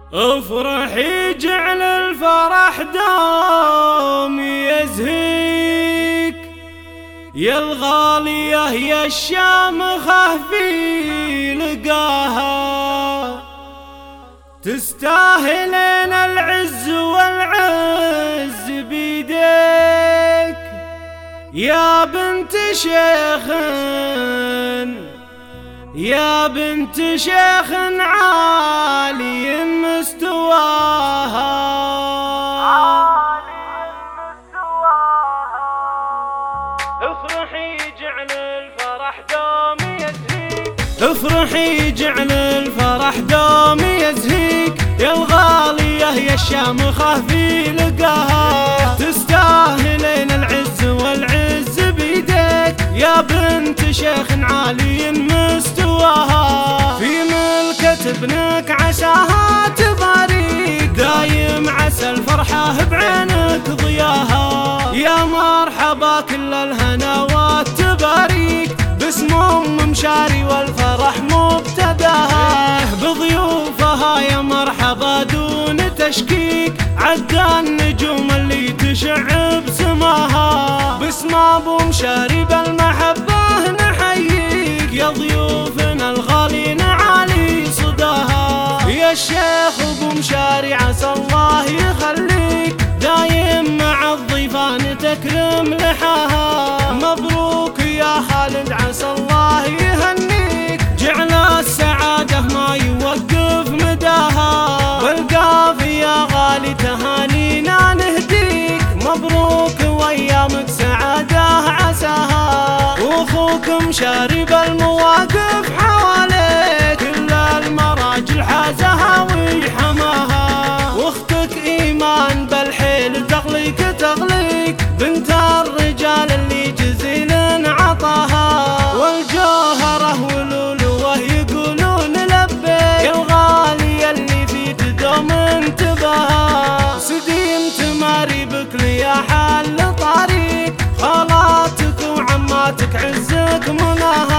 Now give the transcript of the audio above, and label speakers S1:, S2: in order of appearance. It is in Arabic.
S1: افرحي جعل الفرح دوم يزهيك يا الغالية يا الشامخة في لقاها، تستاهلين العز والعز بيديك يا بنت شيخ يا بنت شيخ عالي مستواها. افرحي جعل الفرح دوم يزهيك افرحي جعل الفرح دوم يزهيك يا الغالية يا الشامخة في لقاها، تستاهلين العز والعز بيديك يا بنت شيخ عالي مستواها. في ملكة ابنك عساها تباريك دايم عسى الفرحة بعينك ضياها، يا مرحبا كل الهناوات تباريك باسم ام مشاري والفرح مبتداها، بضيوفها يا مرحبا دون تشكيك عدى النجوم اللي تشع بسماها، باسم ابو مشاري بالمحبة نحييك يا ضيوفنا الغالين عالي صداها، يا الشيخ ابو مشاري عسى الله يخليك دايم مع الضيفان تكرم لحاها، مبروك يا خالد عسى الله يهنيك جعل السعادة ما يوقف مداها، والقافية غالي تهانينا نهديك مبروك وايامك سعادة عساها، واخوك مشاري بالمواقف حواليك كل المراجل حازها ويحماها، واختك ايمان بالحيل تغليك بنت الرجال اللي جزيل عطاها، والجوهرة ولولوه يقولون لبيك يا الغالية اللي في دوم انتباها، سديم تماري بك يا حال طريق خالاتك وعماتك عزك مناها.